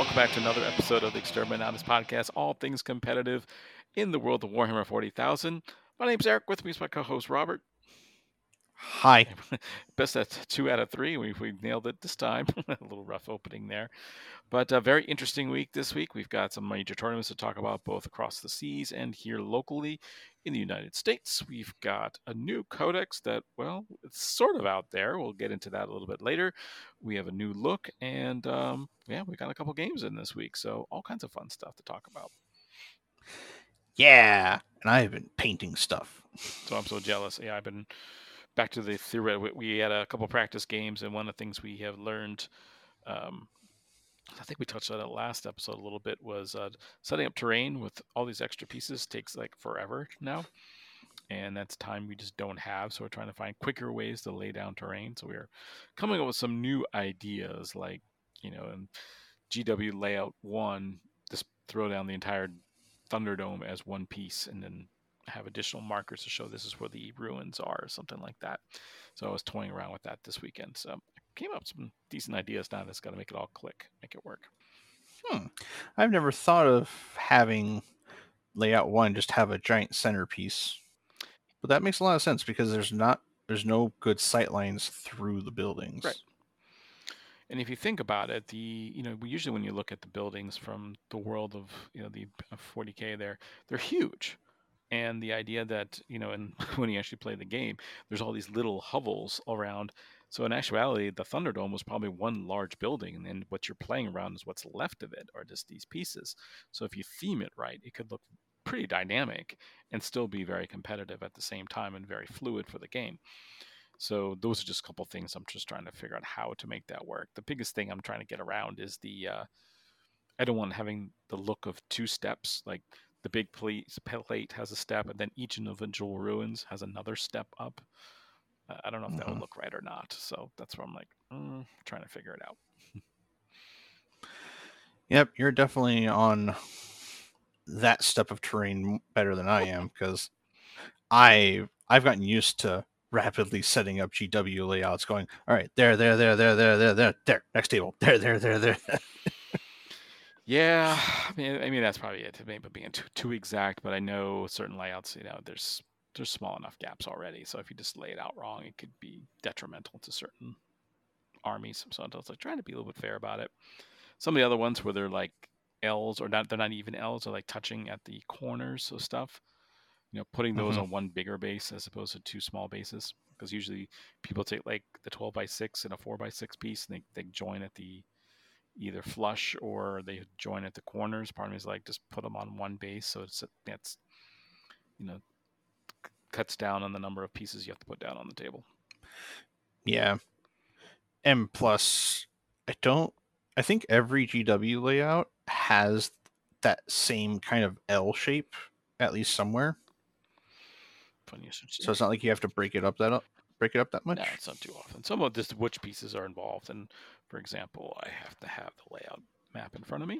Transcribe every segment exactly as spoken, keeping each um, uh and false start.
welcome back to another episode of the Exterminatus Podcast, all things competitive in the world of Warhammer forty thousand. My name's Eric, with me is my co-host Robert. Hi. Best at two out of three. We, we nailed it this time. A little rough opening there. But a very interesting week this week. We've got some major tournaments to talk about both across the seas and here locally in the United States. We've got a new codex that, well, it's sort of out there. We'll get into that a little bit later. We have a new look, and um, yeah, we got a couple games in this week. So all kinds of fun stuff to talk about. Yeah, and I've been painting stuff. So I'm so jealous. Yeah, I've been back to the theory. We had a couple practice games, and one of the things we have learned, um, I think we touched on it last episode a little bit, was uh, setting up terrain with all these extra pieces takes like forever now. And that's time we just don't have. So we're trying to find quicker ways to lay down terrain. So we're coming up with some new ideas, like, you know, in G W layout one, just throw down the entire Thunderdome as one piece and then have additional markers to show this is where the ruins are or something like that. So I was toying around with that this weekend. So I came up with some decent ideas now that's got to make it all click, make it work. Hmm. I've never thought of having layout one just have a giant centerpiece. But that makes a lot of sense because there's not there's no good sight lines through the buildings. Right. And if you think about it, the you know usually when you look at the buildings from the world of you know the forty K, there they're huge, and the idea that you know and when you actually play the game, there's all these little hovels around. So in actuality, the Thunderdome was probably one large building, and then what you're playing around is what's left of it, or just these pieces. So if you theme it right, it could look pretty dynamic and still be very competitive at the same time and very fluid for the game. So those are just a couple things I'm just trying to figure out how to make that work. The biggest thing I'm trying to get around is the uh, I don't want having the look of two steps. Like the big plate, plate has a step, and then each individual ruins has another step up. Uh, I don't know if mm-hmm. that would look right or not. So that's where I'm like mm, trying to figure it out. Yep, you're definitely on that step of terrain better than I am because I I've gotten used to rapidly setting up G W layouts, going, all right, there, there, there, there, there, there, there, there, next table, there, there, there, there. Yeah, I mean, I mean that's probably it. Maybe being too too exact, but I know certain layouts, you know, there's there's small enough gaps already. So if you just lay it out wrong, it could be detrimental to certain armies. So I was like trying to be a little bit fair about it. Some of the other ones where they're like L's or not, they're not even L's, they're like touching at the corners of stuff. You know, putting those mm-hmm. on one bigger base as opposed to two small bases, because usually people take like the twelve by six and a four by six piece, and they, they join at the either flush or they join at the corners. Part of me is like, just put them on one base, so it's it's you know cuts down on the number of pieces you have to put down on the table. Yeah, and plus, I don't. I think every G W layout has that same kind of L shape, at least somewhere. Funny, so it's not like you have to break it up that up, break it up that much. No, it's not too often. Some of this, which pieces are involved, and for example, I have to have the layout map in front of me.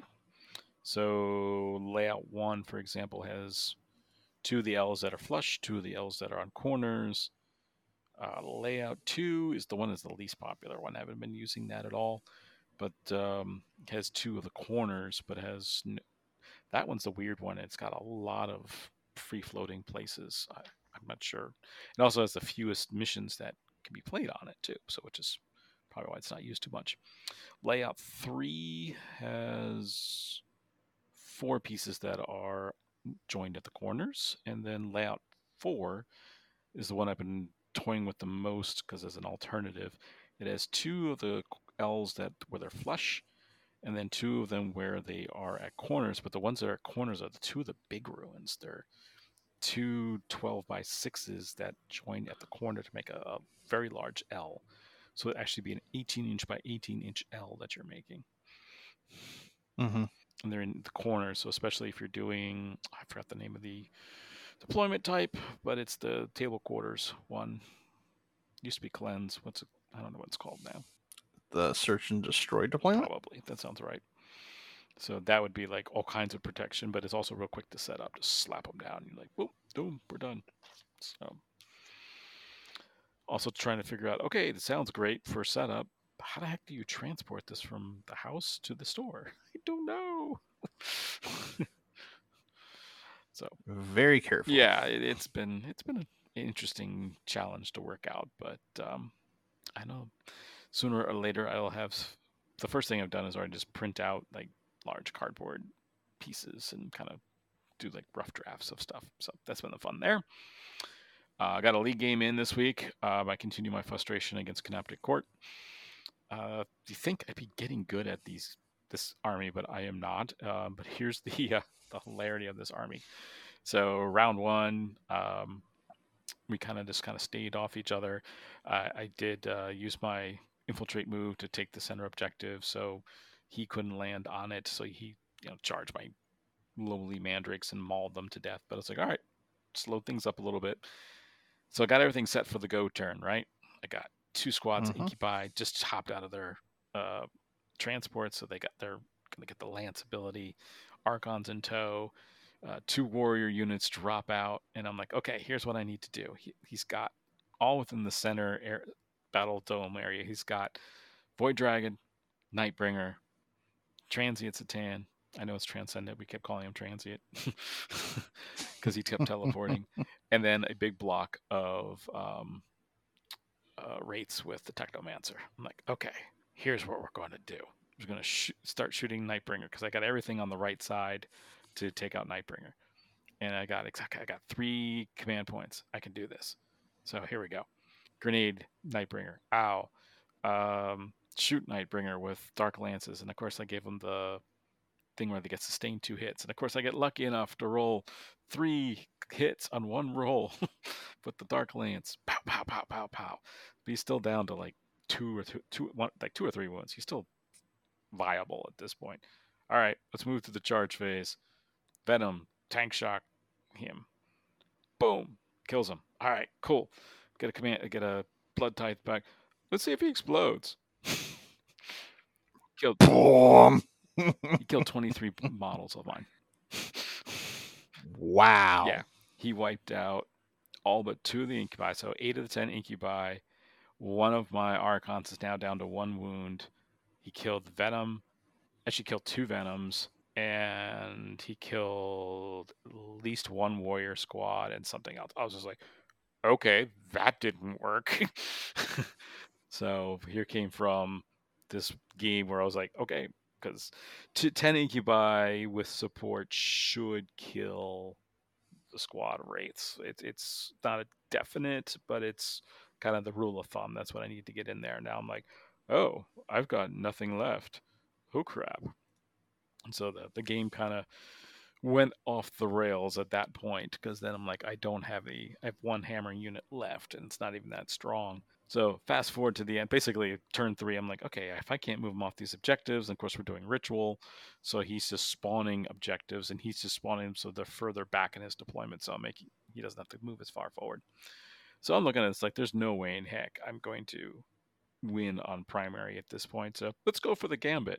So layout one, for example, has two of the L's that are flush, two of the L's that are on corners. Uh, layout two is the one that's the least popular one. I haven't been using that at all, but um, it has two of the corners, but has no, that one's the weird one. It's got a lot of free-floating places. I, I'm not sure. It also has the fewest missions that can be played on it too, so which is probably why it's not used too much. Layout three has four pieces that are joined at the corners, and then layout four is the one I've been toying with the most because as an alternative, it has two of the L's that where they're flush, and then two of them where they are at corners. But the ones that are at corners are the two of the big ruins. They're two twelve by sixes that join at the corner to make a, a very large L. So it'd actually be an eighteen inch by eighteen inch L that you're making. Mm-hmm. And they're in the corners, so especially if you're doing, I forgot the name of the deployment type, but it's the table quarters one. Used to be cleanse. What's it? I don't know what it's called now. The search and destroy deployment? Probably. That sounds right. So that would be like all kinds of protection, but it's also real quick to set up. Just slap them down. You're like, boom, boom, we're done. So also trying to figure out, okay, this sounds great for setup, how the heck do you transport this from the house to the store? I don't know. So very careful. yeah, it, it's been it's been an interesting challenge to work out, but um, I know sooner or later I'll have. The first thing I've done is already just print out like large cardboard pieces and kind of do like rough drafts of stuff. So that's been the fun there. I uh, got a league game in this week. Um, I continue my frustration against Canoptic Court. Uh, you think I'd be getting good at these this army, but I am not. Uh, but here's the uh, the hilarity of this army. So round one, um, we kind of just kind of stayed off each other. Uh, I did uh, use my infiltrate move to take the center objective, so he couldn't land on it. So he, you know, charged my lowly mandrakes and mauled them to death. But I was like, all right, slow things up a little bit. So I got everything set for the go turn, right? I got two squads, mm-hmm. Incubi just hopped out of their uh, transport, so they got their going to get the lance ability, Archons in tow. Uh, two warrior units drop out, and I'm like, okay, here's what I need to do. He, he's got all within the center air, battle dome area. He's got Void Dragon, Nightbringer, Transient Satan. I know it's Transcendent. We kept calling him Transient because he kept teleporting. And then a big block of um, uh, rates with the Technomancer. I'm like, okay, here's what we're going to do. We're going to sh- start shooting Nightbringer because I got everything on the right side to take out Nightbringer. And I got exactly, I got three command points. I can do this. So here we go. Grenade Nightbringer. Ow. Um, shoot Nightbringer with Dark Lances. And of course I gave him the thing where they get sustained two hits. And of course I get lucky enough to roll three hits on one roll with the Dark Lance. Pow, pow, pow, pow, pow. But he's still down to like two or two, two one, like two or three wounds. He's still viable at this point. All right, let's move to the charge phase. Venom, tank shock him. Boom, kills him. All right, cool. Get a command, get a blood tithe back. Let's see if he explodes. Killed. Boom. He killed twenty-three models of mine. Wow. Yeah, he wiped out all but two of the Incubi. So eight of the ten Incubi. One of my Archons is now down to one wound. He killed Venom. Actually killed two Venoms. And he killed at least one warrior squad and something else. I was just like, okay, that didn't work. So here came from this game where I was like, okay, because ten Incubi with support should kill the squad rates. It, it's not a definite, but it's kind of the rule of thumb. That's what I need to get in there. Now I'm like, oh, I've got nothing left. Oh, crap. And so the, the game kind of went off the rails at that point because then I'm like, I don't have a, I have one hammer unit left and it's not even that strong. So fast forward to the end, basically turn three, I'm like, okay, if I can't move him off these objectives, and of course we're doing ritual, so he's just spawning objectives and he's just spawning them so they're further back in his deployment, so I'm making, he doesn't have to move as far forward. So I'm looking at it, it's like, there's no way in heck I'm going to win on primary at this point, so let's go for the gambit.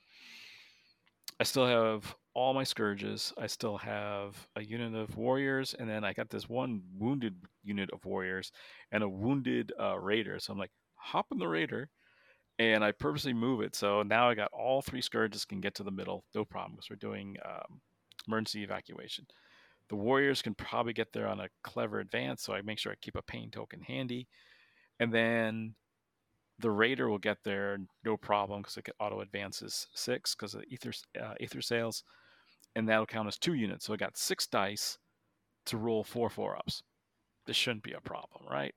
I still have all my scourges. I still have a unit of warriors, and then I got this one wounded unit of warriors and a wounded uh, raider. So I'm like, hop in the raider, and I purposely move it. So now I got all three scourges can get to the middle, no problem, because we're doing um, emergency evacuation. The warriors can probably get there on a clever advance, so I make sure I keep a pain token handy, and then the raider will get there no problem because it auto advances six because of ether uh, ether sails, and that'll count as two units. So I got six dice to roll four four ups. This shouldn't be a problem, right?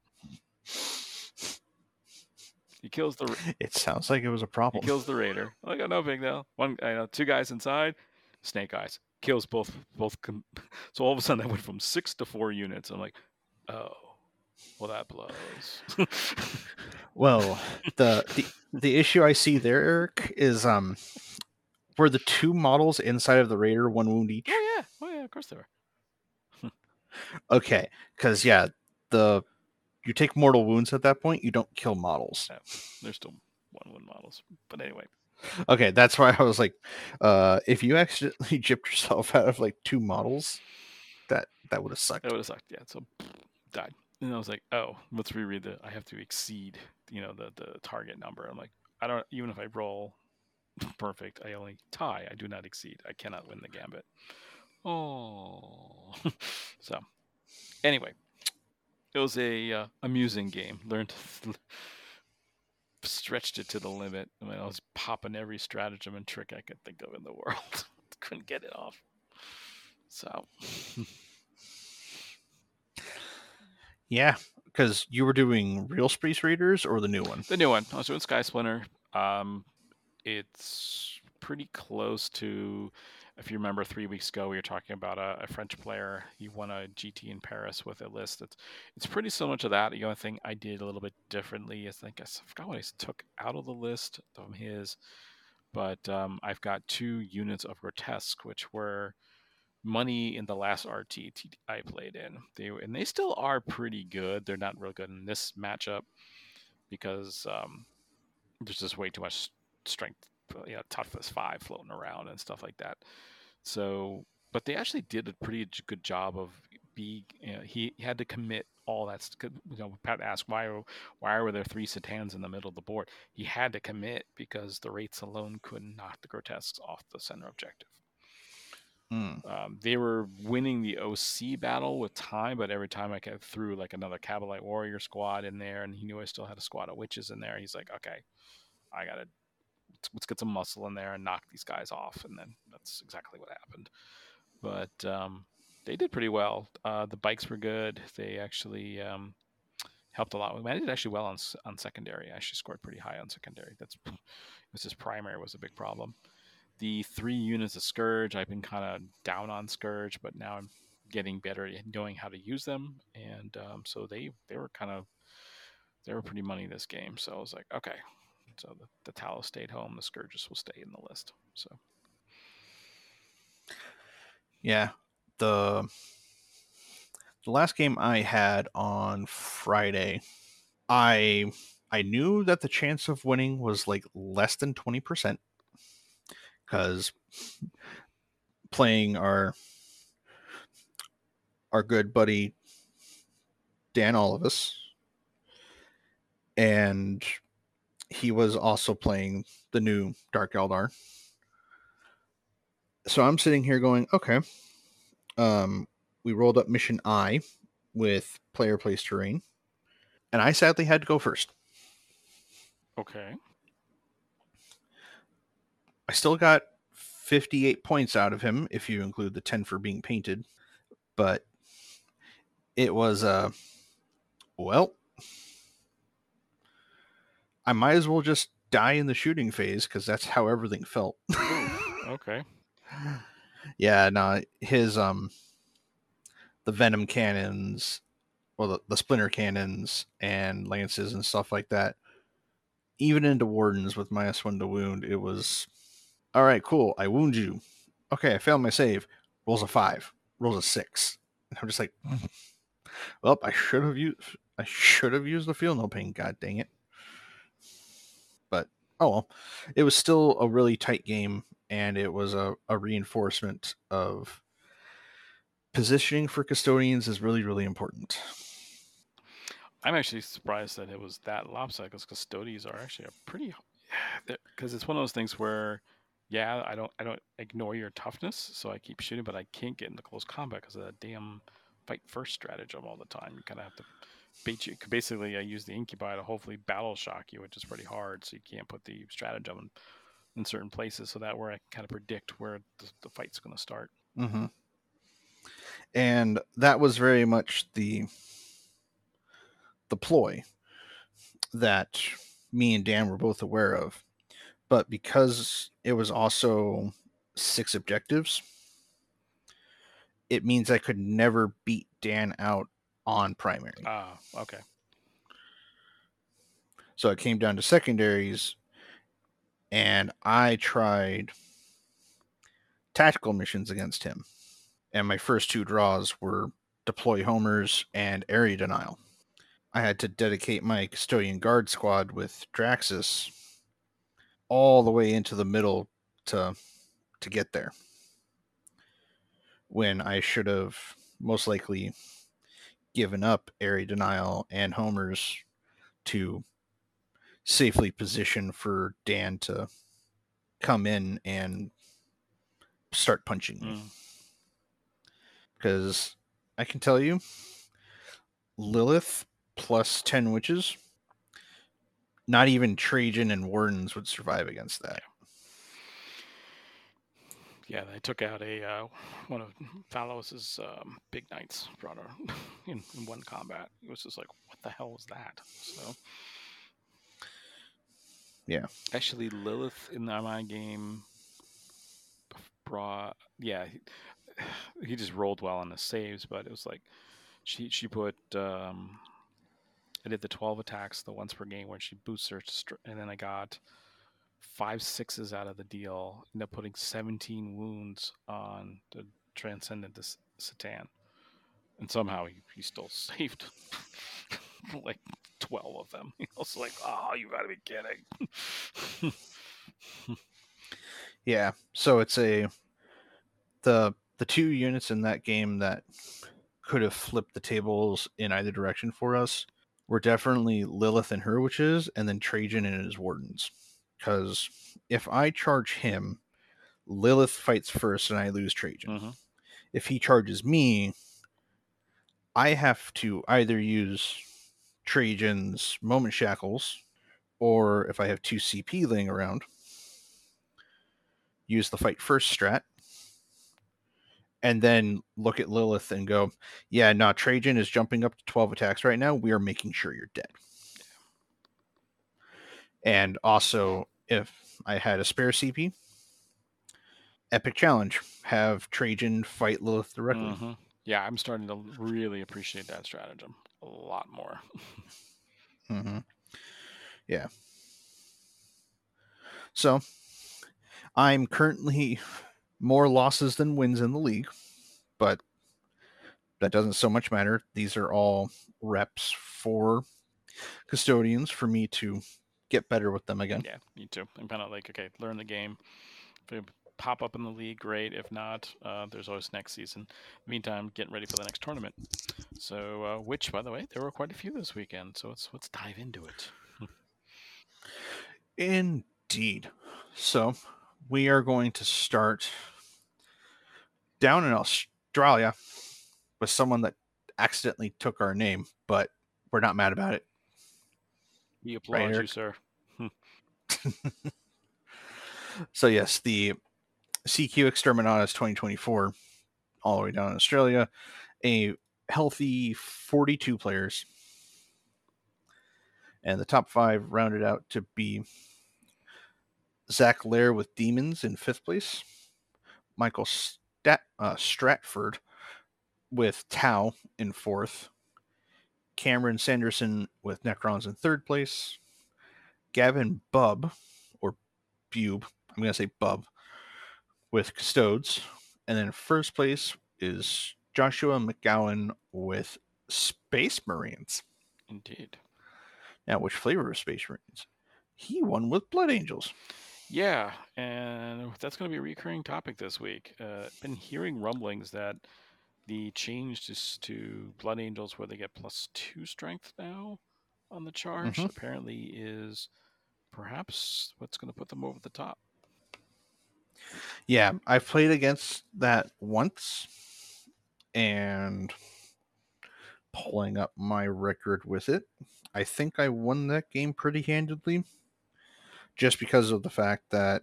He kills the. It sounds like it was a problem. He kills the raider. I got no big deal. One, I know, two guys inside, snake eyes kills both both. Com- so all of a sudden I went from six to four units. I'm like, oh. Well, that blows. Well, the, the the issue I see there, Eric, is um, were the two models inside of the Raider one wound each? Oh yeah, oh yeah, of course they were. Okay, because yeah, the you take mortal wounds at that point, you don't kill models. Yeah, they're still one wound models, but anyway. Okay, that's why I was like, uh, if you accidentally gypped yourself out of like two models, that that would have sucked. That would have sucked. Yeah, so died. And I was like, oh, let's reread the. I have to exceed, you know, the the target number. I'm like, I don't even if I roll perfect, I only tie. I do not exceed. I cannot win the gambit. Oh, so anyway, it was a uh, amusing game. Learned stretched it to the limit. I mean, I was popping every stratagem and trick I could think of in the world. Couldn't get it off. So Yeah, because you were doing Real Space Raiders or the new one? the new one, I was doing Sky Splinter. Um, it's pretty close to, if you remember, three weeks ago we were talking about a, a French player. He won a G T in Paris with a list. It's it's pretty similar to that. The only thing I did a little bit differently is I think I forgot what I took out of the list from his, but um, I've got two units of Grotesque, which were money in the last R T I played in. They and they still are pretty good. They're not real good in this matchup because um, there's just way too much strength, you know, toughness five floating around and stuff like that. So, but they actually did a pretty good job of be. You know, he, he had to commit all that. You know, Pat asked why why were there three Satans in the middle of the board? He had to commit because the rates alone couldn't knock the Grotesques off the center objective. Mm. Um, they were winning the O C battle with time, but every time I kept threw like another Kabalite Warrior squad in there, and he knew I still had a squad of witches in there. He's like, okay, I gotta let's get some muscle in there and knock these guys off, and then that's exactly what happened. But um, they did pretty well. Uh, the bikes were good. They actually um, helped a lot. I did actually well on on secondary. I actually scored pretty high on secondary. That's it was just primary was a big problem. The three units of Scourge, I've been kind of down on Scourge, but now I'm getting better at knowing how to use them, and um, so they they were kind of they were pretty money this game. So I was like, okay, so the, the Talos stayed home, the Scourges will stay in the list. So Yeah, the the last game I had on Friday, I I knew that the chance of winning was like less than twenty percent because playing our our good buddy Dan Olivas, and he was also playing the new Dark Eldar. So I'm sitting here going, okay. Um, we rolled up mission I with player place terrain, and I sadly had to go first. okay, I still got fifty-eight points out of him if you include the ten for being painted, but it was uh well, I might as well just die in the shooting phase because that's how everything felt. okay. Yeah, no, his um the venom cannons, well, the, the splinter cannons and lances and stuff like that, even into wardens with minus one to wound, it was all right. Cool, I wound you. Okay, I failed my save. Rolls a five. Rolls a six. And I'm just like, well, I should have used. I should have used the feel no pain. God dang it! But oh well, it was still a really tight game, and it was a, a reinforcement of positioning for custodians is really really important. I'm actually surprised that it was that lopsided because custodians are actually a pretty because it's one of those things where yeah I don't I don't ignore your toughness, so I keep shooting, but I can't get into close combat because of that damn fight first stratagem all the time. You kind of have to bait you. Basically, I use the incubi to hopefully battle shock you, which is pretty hard, so you can't put the stratagem in, in certain places, so that where I kind of predict where the, the fight's going to start. Mm-hmm. And that was very much the the ploy that me and Dan were both aware of. But because it was also six objectives, it means I could never beat Dan out on primary. Ah, okay. So it came down to secondaries, and I tried tactical missions against him. And my first two draws were deploy homers and area denial. I had to dedicate my custodian guard squad with Draxus all the way into the middle to to get there, when I should have most likely given up area denial and homers to safely position for Dan to come in and start punching me. Mm. Because I can tell you, Lilith plus ten witches, not even Trajan and Wardens would survive against that. Yeah, they took out a uh, one of Thalos's um, big knights, brought her in, in one combat. It was just like, what the hell was that? So, yeah. Actually, Lilith in my game brought, yeah, he, he just rolled well on the saves, but it was like she she put um, I did the twelve attacks, the once per game where she boosts her, and then I got five sixes out of the deal. Ended up putting seventeen wounds on the Transcendent Satan, and somehow he, he still saved like twelve of them. I was like, oh, you gotta be kidding. Yeah. So it's a the the two units in that game that could have flipped the tables in either direction for us were definitely Lilith and her witches, and then Trajan and his wardens. Because if I charge him, Lilith fights first and I lose Trajan. Mm-hmm. If he charges me, I have to either use Trajan's Moment Shackles, or if I have two C P laying around, use the fight first strat, and then look at Lilith and go, yeah, no, Trajan is jumping up to twelve attacks right now. We are making sure you're dead. And also, if I had a spare C P, epic challenge, have Trajan fight Lilith directly. Mm-hmm. Yeah, I'm starting to really appreciate that stratagem a lot more. Mm-hmm. Yeah. So, I'm currently more losses than wins in the league, but that doesn't so much matter. These are all reps for custodians for me to get better with them again. Yeah, me too. I'm kind of like, okay, learn the game. If they pop up in the league, great. If not, uh, there's always next season. Meantime, getting ready for the next tournament. So, uh, which, by the way, there were quite a few this weekend. So let's let's dive into it. Indeed. So, we are going to start down in Australia with someone that accidentally took our name, but we're not mad about it. We applaud Right, you, sir. So, yes, the C Q Exterminatus twenty twenty-four, all the way down in Australia, a healthy forty-two players. And the top five rounded out to be Zach Lair with Demons in fifth place, Michael Stat, uh, Stratford with Tau in fourth, Cameron Sanderson with Necrons in third place, Gavin Bub, or Bube, I'm going to say Bub, with Custodes. And then first place is Joshua McGowan with Space Marines. Indeed. Now, which flavor of Space Marines? He won with Blood Angels. Yeah, and that's going to be a recurring topic this week. Uh, been hearing rumblings that the change to, to Blood Angels, where they get plus two strength now on the charge, mm-hmm. apparently is perhaps what's going to put them over the top. Yeah, I've played against that once, and pulling up my record with it, I think I won that game pretty handedly, just because of the fact that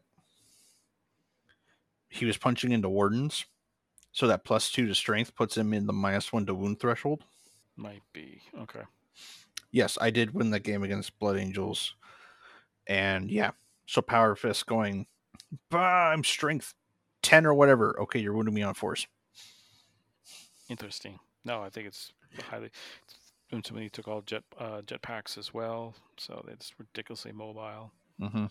he was punching into wardens, so that plus two to strength puts him in the minus one to wound threshold. Might be. Okay. Yes, I did win that game against Blood Angels, and yeah, so Power Fist going, bah, I'm strength ten or whatever. Okay, you're wounding me on force. Interesting. No, I think it's highly. Somebody took all jet uh, jetpacks as well, so it's ridiculously mobile. Mm-hmm.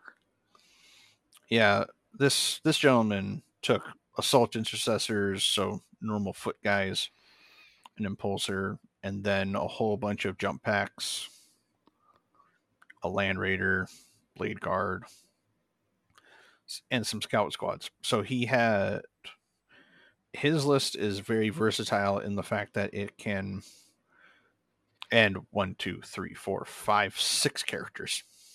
Yeah, this this gentleman took assault intercessors, so normal foot guys, an impulsor, and then a whole bunch of jump packs, a land raider, blade guard, and some scout squads. So he had his list is very versatile in the fact that it can and one, two, three, four, five, six characters.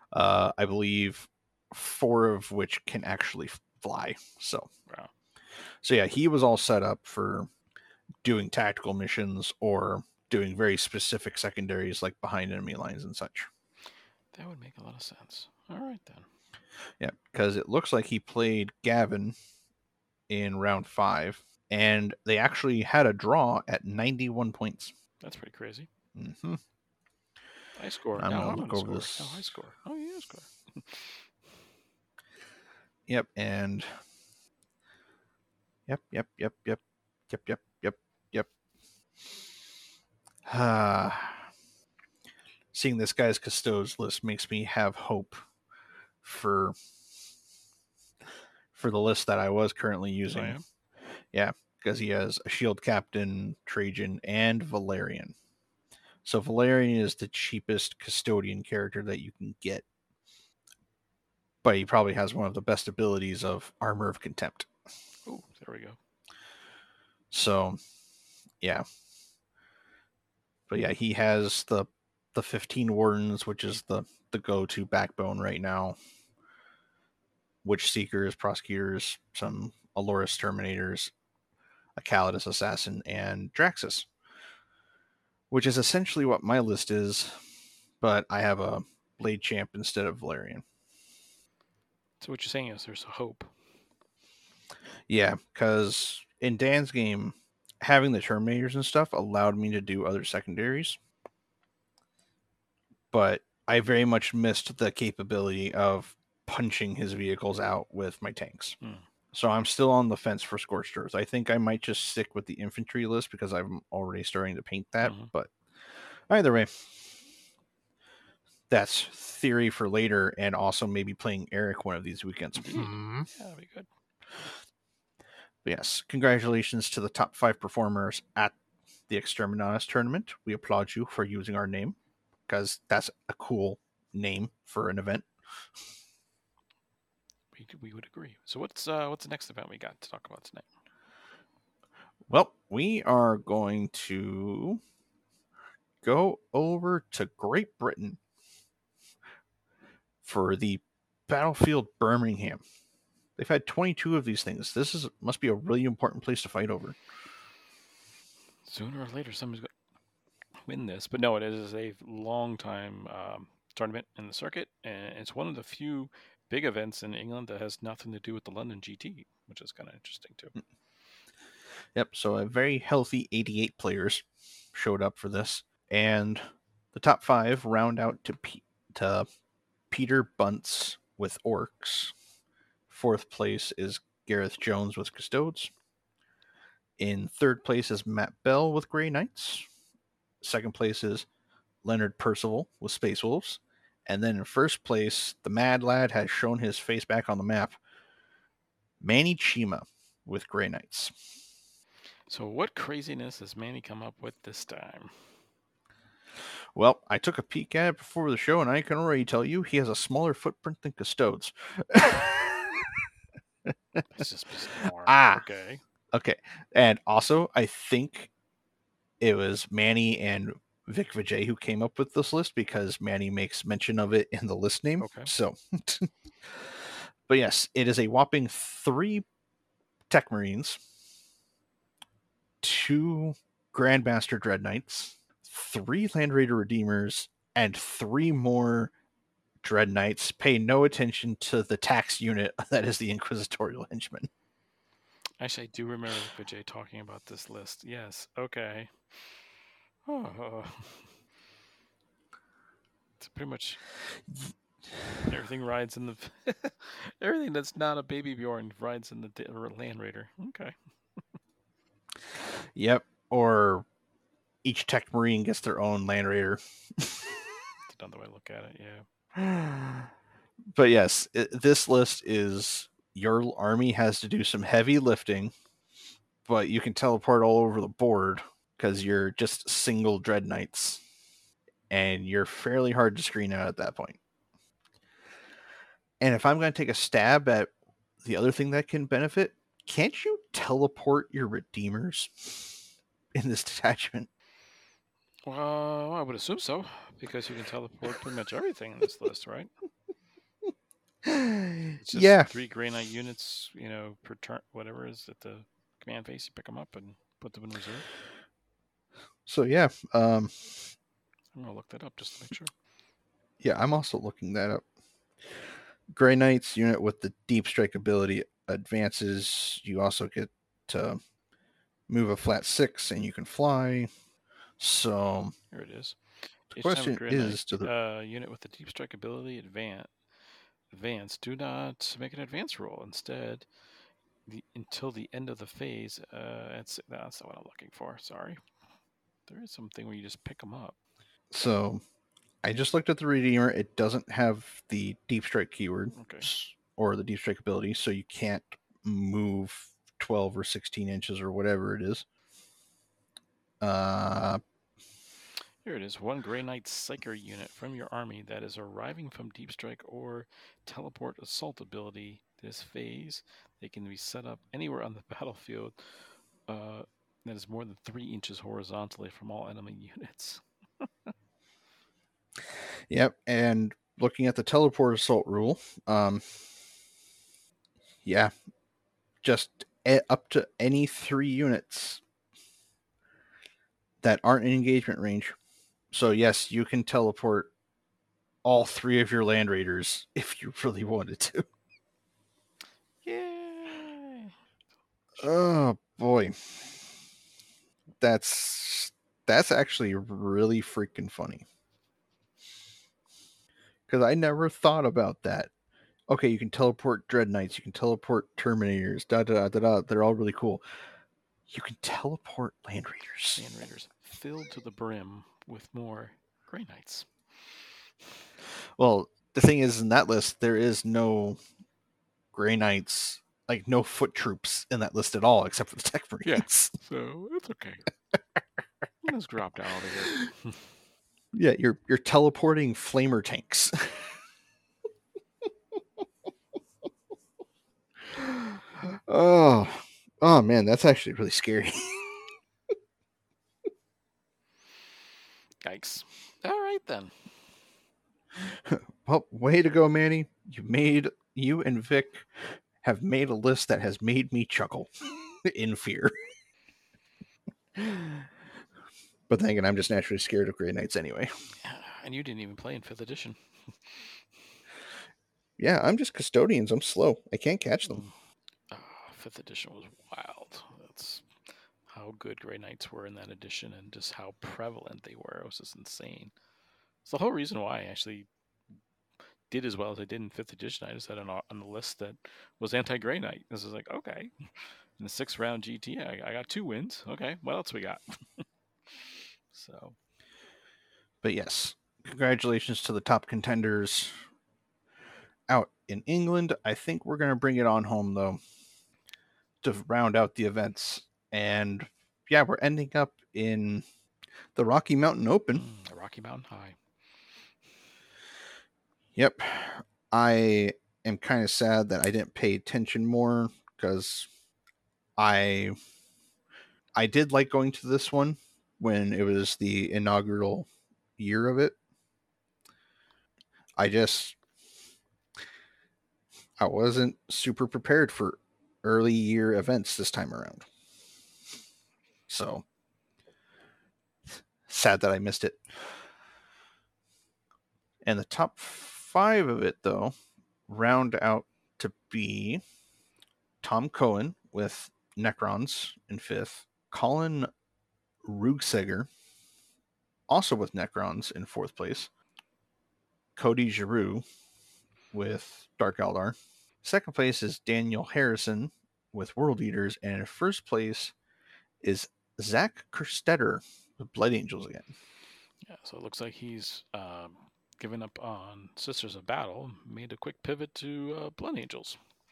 Uh, I believe four of which can actually fly. So, Wow. so yeah, he was all set up for doing tactical missions or doing very specific secondaries like behind enemy lines and such. That would make a lot of sense. All right, then. Yeah, because it looks like he played Gavin in round five, and they actually had a draw at ninety-one points. That's pretty crazy. Mm-hmm. High score. I'm No, going to I'm on look a over score. this. No, high score. Oh, yeah, score. Yep, and yep, yep, yep, yep, yep, yep, yep, yep. Ah, seeing this guy's custodes list makes me have hope for for the list that I was currently using. Oh, yeah? Yeah, because he has a shield captain, Trajan, and Valerian. So Valerian is the cheapest custodian character that you can get, but he probably has one of the best abilities of Armor of Contempt. Oh, there we go. So, yeah. But yeah, he has the the fifteen Wardens, which is the, the go-to backbone right now. Witch Seekers, Prosecutors, some Aloris Terminators, a Calidus Assassin, and Draxus. Which is essentially what my list is, but I have a Blade Champ instead of Valerian. So what you're saying is there's a hope. Yeah, because in Dan's game, having the Terminators and stuff allowed me to do other secondaries, but I very much missed the capability of punching his vehicles out with my tanks. Hmm. So I'm still on the fence for Scorched Earth. I think I might just stick with the infantry list because I'm already starting to paint that, Mhm. but either way, that's theory for later, and also maybe playing Eric one of these weekends. Yeah, Hmm. yeah, that'd be good. But yes, congratulations to the top five performers at the Exterminatus tournament. We applaud you for using our name because that's a cool name for an event. We, we would agree. So what's uh what's the next event we got to talk about tonight? Well, we are going to go over to Great Britain for the Battlefield Birmingham. They've had twenty-two of these things. This is must be a really important place to fight over. Sooner or later, somebody's going to win this. But no, it is a long time um, tournament in the circuit, and it's one of the few big events in England that has nothing to do with the London G T, which is kind of interesting too. Yep, so a very healthy eighty-eight players showed up for this, and the top five round out to, P- to Peter Bunce with Orcs. Fourth place is Gareth Jones with Custodes. In third place is Matt Bell with Grey Knights. Second place is Leonard Percival with Space Wolves. And then in first place, the Mad Lad has shown his face back on the map. Manny Chima with Grey Knights. So what craziness has Manny come up with this time? Well, I took a peek at it before the show, and I can already tell you he has a smaller footprint than Custodes. It's just bizarre. Ah, Okay. okay. And also, I think it was Manny and Vic Vijay who came up with this list because Manny makes mention of it in the list name. Okay. So, but yes, it is a whopping three Tech Marines, two Grandmaster Dread Knights, three Land Raider Redeemers, and three more Dread Knights. Pay no attention to the tax unit that is the Inquisitorial Henchman. Actually, I do remember Vijay talking about this list. Yes. Okay. Oh. It's pretty much everything rides in the everything that's not a Baby Bjorn rides in the Land Raider. Okay. Yep. Or each Tech Marine gets their own Land Raider. That's another way to look at it. Yeah. But yes, it, this list is your army has to do some heavy lifting, but you can teleport all over the board because you're just single Dread Knights, and you're fairly hard to screen out at that point. And if I'm going to take a stab at the other thing that can benefit, can't you teleport your Redeemers in this detachment? Well, I would assume so, because you can teleport pretty much everything in this list, right? It's just Yeah. three Grey Knight units, you know, per turn, whatever is at the command phase. You pick them up and put them in reserve. So yeah, um, I'm gonna look that up just to make sure. yeah, I'm also looking that up. Grey Knight's unit with the deep strike ability advances. You also get to move a flat six, and you can fly. So Here it is. the Each time a question Grey Knight is to the uh, unit with the deep strike ability advance, advance, do not make an advance roll. Instead, the until the end of the phase. Uh, that's that's not what I'm looking for. Sorry. There is something where you just pick them up. so I just looked at the Redeemer. It doesn't have the deep strike keyword Okay. or the deep strike ability, so you can't move twelve or sixteen inches or whatever it is. Uh, Here it is. One Grey Knight Psyker unit from your army that is arriving from Deep Strike or Teleport Assault ability this phase. They can be set up anywhere on the battlefield uh, that is more than three inches horizontally from all enemy units. yep, and looking at the teleport assault rule, um, yeah, just a- up to any three units that aren't in engagement range. So yes, you can teleport all three of your land raiders if you really wanted to. Yay! Oh boy. That's that's actually really freaking funny. Cuz I never thought about that. Okay, you can teleport Dread Knights, you can teleport Terminators, da da da da. They're all really cool. You can teleport Land Raiders. Land Raiders filled to the brim with more Grey Knights. Well, the thing is, in that list, there is no Grey Knights, like no foot troops in that list at all, except for the Tech Marines. Yeah, so it's okay. Let's drop down over here. Yeah, you're you're teleporting flamer tanks. oh, oh man, that's actually really scary. Yikes. All right then. Well, way to go, Manny. You made you and Vic have made a list that has made me chuckle in fear. But then again, I'm just naturally scared of Grey Knights anyway. And you didn't even play in fifth edition. Yeah, I'm just custodians. I'm slow. I can't catch them. Oh, fifth edition was wild. That's how good Grey Knights were in that edition and just how prevalent they were. It was just insane. It's the whole reason why I actually did as well as I did in fifth edition. I just had on, on the list that was anti-Grey Knight. This is like, okay. In the sixth round G T, I, I got two wins. Okay, what else we got? So, but yes, congratulations to the top contenders out in England. I think we're going to bring it on home, though, to round out the events. And yeah, we're ending up in the Rocky Mountain Open. Mm, Rocky Mountain High. Yep. I am kind of sad that I didn't pay attention more because I I did like going to this one when it was the inaugural year of it. I just I wasn't super prepared for early year events this time around. So sad that I missed it. And the top five of it, though, round out to be Tom Cohen with Necrons in fifth, Colin Rugseger, also with Necrons in fourth place, Cody Giroux with Dark Eldar. Second place is Daniel Harrison with World Eaters, and in first place is Zach Kerstetter with Blood Angels again. Yeah, so it looks like he's um, given up on Sisters of Battle, made a quick pivot to uh, Blood Angels.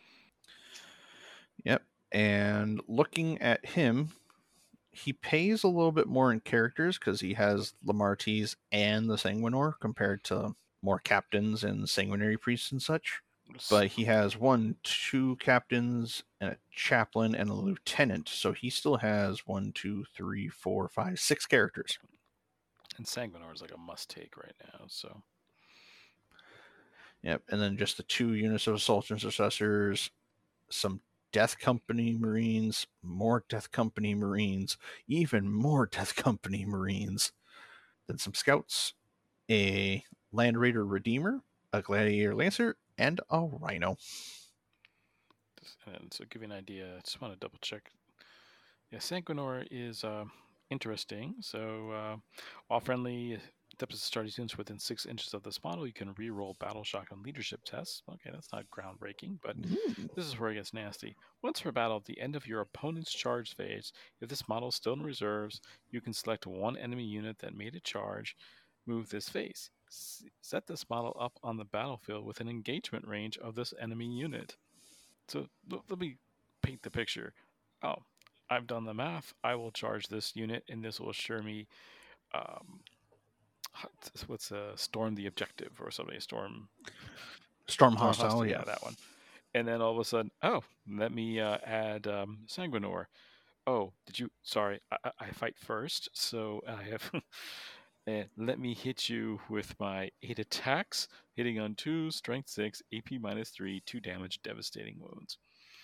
Yep. And looking at him, he pays a little bit more in characters because he has Lamartine and the Sanguinor compared to more captains and sanguinary priests and such. But he has one, two captains, and a chaplain, and a lieutenant. So he still has one, two, three, four, five, six characters. And Sanguinor is like a must take right now. So Yep, and then just the two units of assault intercessors, some Death Company Marines, more Death Company Marines, even more Death Company Marines, then some scouts, a Land Raider Redeemer, a Gladiator Lancer, and a Rhino. And so, give you an idea, I just want to double check. Yeah, Sanguinor is uh, interesting. So, uh, all friendly Deficit starting units within six inches of this model, you can re-roll battle shock on leadership tests. Okay, that's not groundbreaking, but Ooh. this is where it gets nasty. Once per battle, at the end of your opponent's charge phase, if this model is still in reserves, you can select one enemy unit that made a charge, move this phase. S- set this model up on the battlefield with an engagement range of this enemy unit. So l- let me paint the picture. Oh, I've done the math. I will charge this unit, and this will assure me um, what's a uh, storm the objective or something. Storm Storm storm Hostile, hostile. yeah. Yeah, that one. And then all of a sudden, oh, let me uh, add um, Sanguinor. Oh, did you? Sorry, I, I fight first, so I have. And let me hit you with my eight attacks, hitting on two, strength six, A P minus three, two damage, devastating wounds.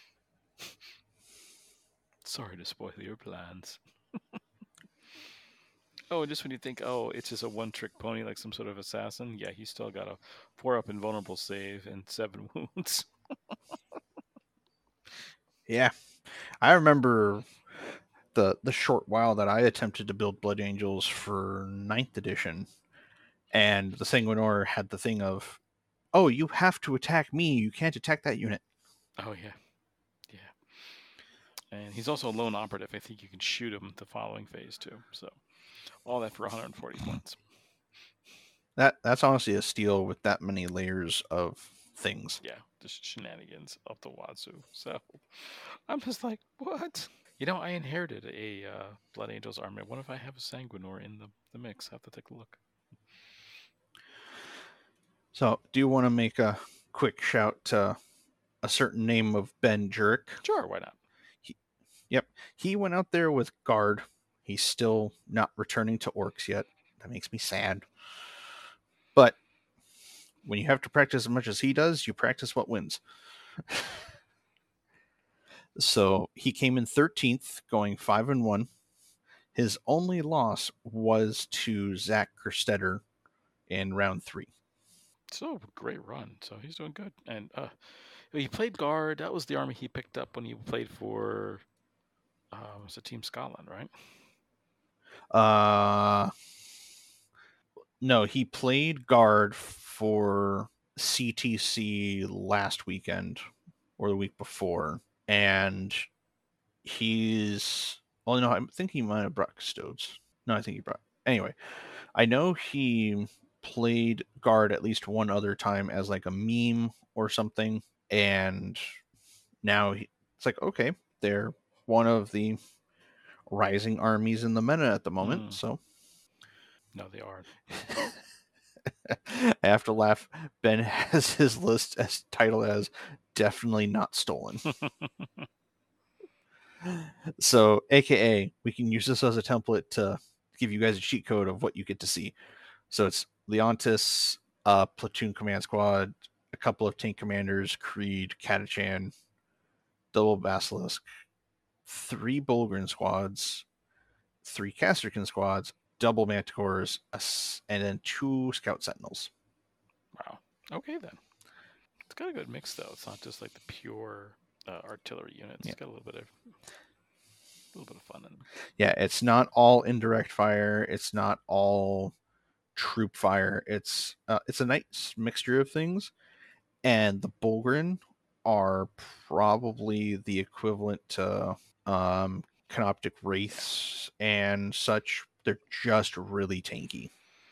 Sorry to spoil your plans. Oh, just when you think, oh, it's just a one-trick pony like some sort of assassin, yeah, he's still got a four-up invulnerable save and seven wounds. Yeah. I remember the the short while that I attempted to build Blood Angels for ninth edition, and the Sanguinor had the thing of, oh, you have to attack me. You can't attack that unit. Oh yeah, yeah. And he's also a lone operative. I think you can shoot him the following phase too. So all that for one hundred forty points. That that's honestly a steal with that many layers of things. Yeah, just shenanigans up the wazoo. So I'm just like, what? You know, I inherited a uh, Blood Angels army. What if I have a Sanguinor in the, the mix? I have to take a look. So, do you want to make a quick shout to a certain name of Ben Jurek? Sure, why not? He, yep, he went out there with Guard. He's still not returning to Orcs yet. That makes me sad. But when you have to practice as much as he does, you practice what wins. So he came in thirteenth, going five and one. His only loss was to Zach Kerstetter in round three. So great run. So he's doing good. And uh, he played guard. That was the army he picked up when he played for. Uh, it was a Team Scotland, right? Uh, no, he played guard for C T C last weekend or the week before, and he's. Well, no, I think he might have brought Custodes. No, I think he brought. Anyway, I know he played guard at least one other time as like a meme or something, and now he, it's like, okay, they're one of the rising armies in the meta at the moment, Mm. so No, they aren't. I have to laugh. Ben has his list as title as definitely not stolen. So, A K A, we can use this as a template to give you guys a cheat code of what you get to see. So it's Leontis, a platoon command squad, a couple of tank commanders, Creed, Catachan, double Basilisk, three Bulgren squads, three Casterkin squads, double Manticores, and then two Scout Sentinels. Wow. Okay then. It's got a good mix though. It's not just like the pure uh, artillery units. Yeah. It's got a little bit of a little bit of fun in them. Yeah, it's not all indirect fire. It's not all troop fire. It's uh, it's a nice mixture of things, and the Bulgren are probably the equivalent to um, Canoptic Wraiths and such. They're just really tanky.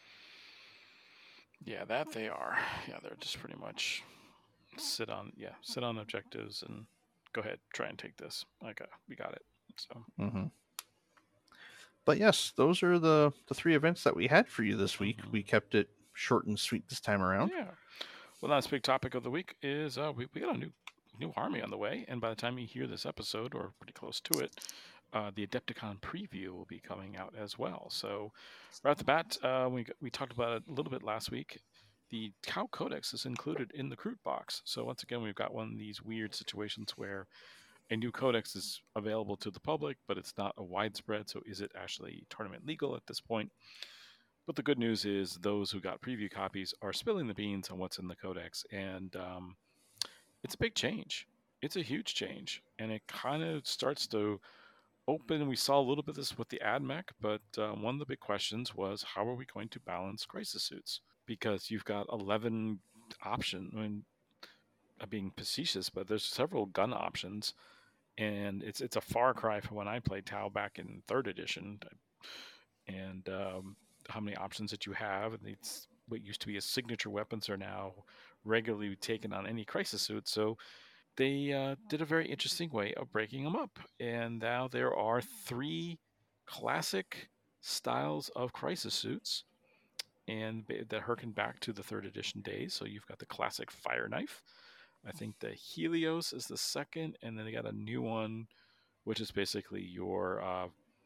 Yeah, that they are. Yeah, they're just pretty much sit on yeah sit on objectives and go ahead try and take this. Like we got it. So. Mm-hmm. But yes, those are the the three events that we had for you this week. Mm-hmm. We kept it short and sweet this time around. Yeah. Well, last big topic of the week is uh, we we got a new new army on the way, and by the time you hear this episode or pretty close to it, uh, the Adepticon preview will be coming out as well. So, right off the bat, uh, we we talked about it a little bit last week. the Tau Codex is included in the Kroot box. So once again, we've got one of these weird situations where a new codex is available to the public, but it's not a widespread. So is it actually tournament legal at this point? But the good news is those who got preview copies are spilling the beans on what's in the codex, and um, it's a big change. It's a huge change, and it kind of starts to open. We saw a little bit of this with the AdMech, but uh, one of the big questions was how are we going to balance crisis suits? Because you've got eleven options. I mean, I'm being facetious, but there's several gun options, and it's it's a far cry from when I played Tau back in third edition. And um, how many options that you have, and it's what used to be as signature weapons are now regularly taken on any crisis suit. So they uh, did a very interesting way of breaking them up, and now there are three classic styles of crisis suits, and that harken back to the third edition days. So you've got the classic fire knife. I think the Helios is the second, and then they got a new one, which is basically your uh,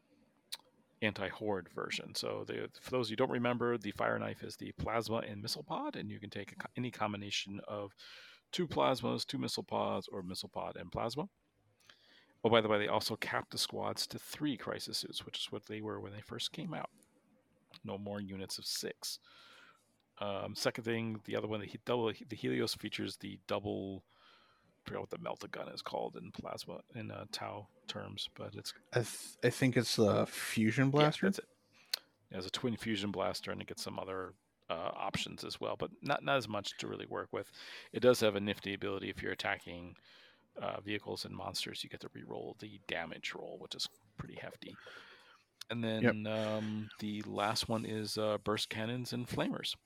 anti-horde version. So the, for those who don't remember, the fire knife is the plasma and missile pod, and you can take a, any combination of two plasmas, two missile pods, or missile pod and plasma. Oh, by the way, they also capped the squads to three crisis suits, which is what they were when they first came out. No more units of six. Um, second thing, the other one, the double, the Helios features the double. I forgot what the melta gun is called in plasma in uh, Tau terms, but it's. I, th- I think it's the fusion blaster. Yeah, that's it. It has a twin fusion blaster, and it gets some other uh, options as well, but not not as much to really work with. It does have a nifty ability if you're attacking uh, vehicles and monsters. You get to re-roll the damage roll, which is pretty hefty. And then yep. um, the last one is uh, burst cannons and flamers.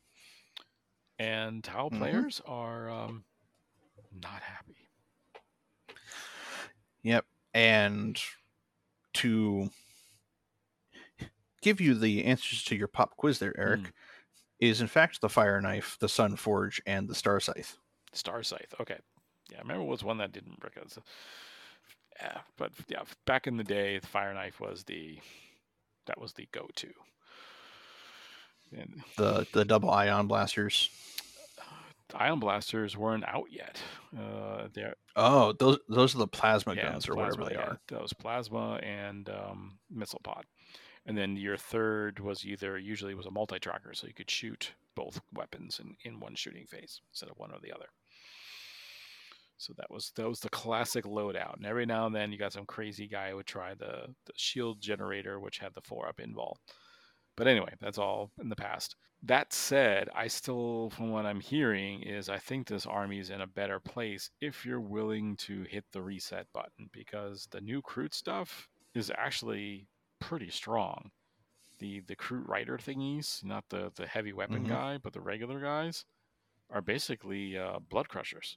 And Tau mm-hmm. players are um, not happy. Yep. And to give you the answers to your pop quiz there, Eric, mm. is in fact the fire knife, the sun forge, and the star scythe. Star scythe. Okay. Yeah, I remember it was one that didn't break out. Yeah, but yeah, back in the day, the fire knife was the that was the go-to. And the the double ion blasters. The ion blasters weren't out yet. Uh, they're oh, those those are the plasma yeah, guns or plasma, whatever they yeah, are. Those plasma and um, missile pod. And then your third was either usually was a multi-tracker, so you could shoot both weapons in, in one shooting phase instead of one or the other. So that was that was the classic loadout. And every now and then you got some crazy guy who would try the, the shield generator, which had the four-up invol. But anyway, that's all in the past. That said, I still, from what I'm hearing, is I think this army is in a better place if you're willing to hit the reset button, because the new Kroot stuff is actually pretty strong. The the Kroot Rider thingies, not the, the heavy weapon mm-hmm. guy, but the regular guys, are basically uh, blood crushers.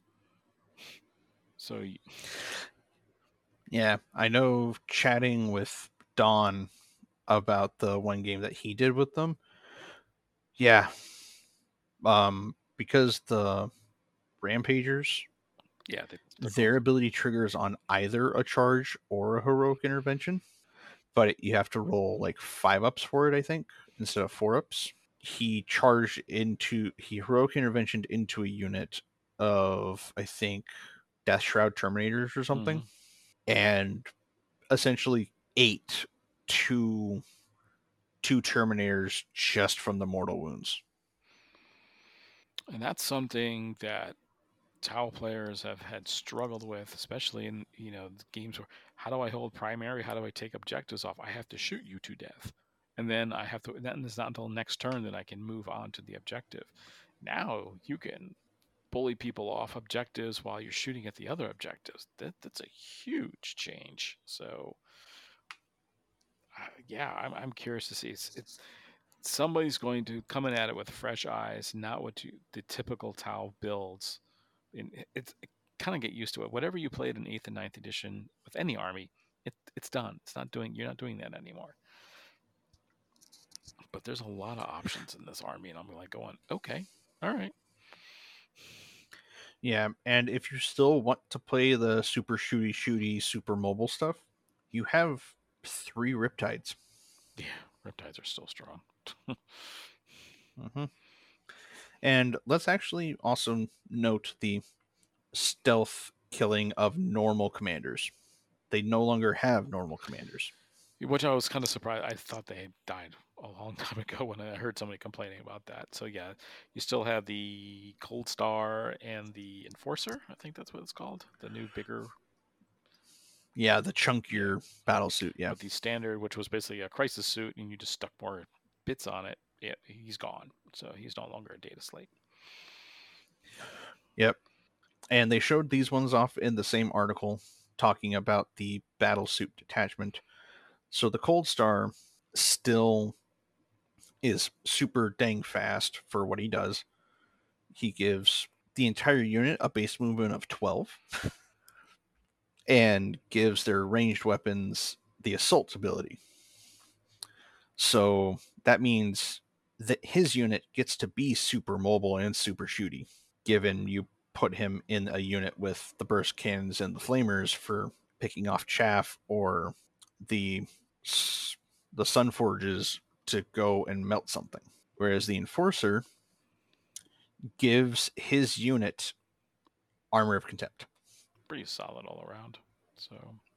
So, yeah, I know chatting with Don about the one game that he did with them. Yeah. Um, because the Rampagers, yeah, they, their cool. ability triggers on either a charge or a heroic intervention, but you have to roll like five ups for it, I think, instead of four ups. He charged into, he heroic interventioned into a unit of, I think, Death Shroud Terminators or something, mm-hmm. and essentially ate two two Terminators just from the mortal wounds. And that's something that Tau players have had struggled with, especially in, you know, games where, how do I hold primary? How do I take objectives off? I have to shoot you to death. And then I have to, then it's not until next turn that I can move on to the objective. Now you can bully people off objectives while you're shooting at the other objectives. That That's a huge change. So, uh, yeah, I'm, I'm curious to see. It's, it's somebody's going to come in at it with fresh eyes, not what you, the typical Tau builds. And it's it kind of get used to it. Whatever you played in eighth and ninth edition with any army, it it's done. It's not doing. You're not doing that anymore. But there's a lot of options in this army, and I'm like going, okay, all right. Yeah, and if you still want to play the super shooty shooty super mobile stuff, you have three Riptides. Yeah, Riptides are still strong. mm-hmm. And let's actually also note the stealth killing of normal commanders. They no longer have normal commanders. Which I was kind of surprised. I thought they had died a long time ago when I heard somebody complaining about that. So yeah, you still have the Cold Star and the Enforcer. I think that's what it's called. The new bigger. Yeah, the chunkier yeah. battle suit. Yeah, but the standard, which was basically a crisis suit, and you just stuck more bits on it. Yeah, he's gone. So he's no longer a data slate. Yep. And they showed these ones off in the same article talking about the battle suit detachment. So the Cold Star still is super dang fast for what he does. He gives the entire unit a base movement of twelve and gives their ranged weapons the assault ability. So that means that his unit gets to be super mobile and super shooty, given you put him in a unit with the burst cannons and the flamers for picking off chaff, or the the sun forges to go and melt something. Whereas the Enforcer gives his unit armor of contempt. Pretty solid all around. So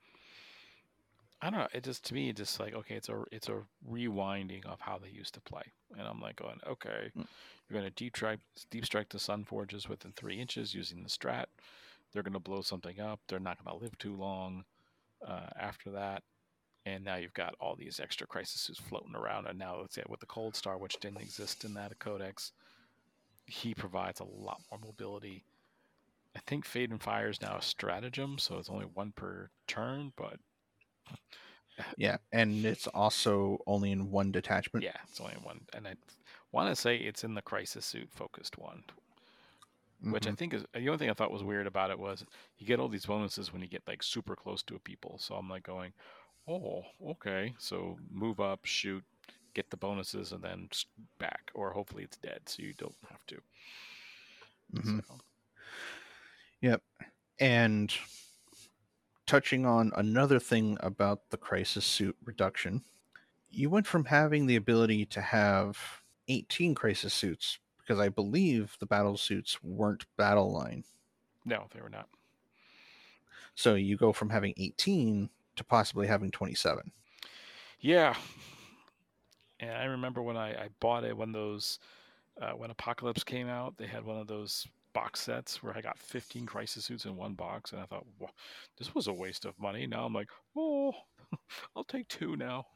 I don't know. It just, to me, it just like, okay, it's a it's a rewinding of how they used to play, and I'm like going, okay, mm. you're going to deep strike deep strike the sun forges within three inches using the strat. They're going to blow something up. They're not going to live too long uh, after that. And now you've got all these extra crisis suits floating around. And now let's say with the Cold Star, which didn't exist in that codex, he provides a lot more mobility. I think Fade and Fire is now a stratagem, so it's only one per turn, but yeah, and it's also only in one detachment. Yeah, it's only in one, and I want to say it's in the crisis suit focused one, mm-hmm. which I think is the only thing I thought was weird about it was you get all these bonuses when you get like super close to a people. So I'm like going, oh, okay, so move up, shoot, get the bonuses, and then back, or hopefully it's dead, so you don't have to. Mm-hmm. So. Yep, and touching on another thing about the crisis suit reduction, you went from having the ability to have eighteen crisis suits, because I believe the battle suits weren't battle line. No, they were not. So you go from having eighteen to possibly having twenty-seven. Yeah. And I remember when I, I bought it, when those, uh, when Apocalypse came out, they had one of those box sets where I got fifteen crisis suits in one box, and I thought, well, this was a waste of money. Now I'm like, oh, I'll take two now.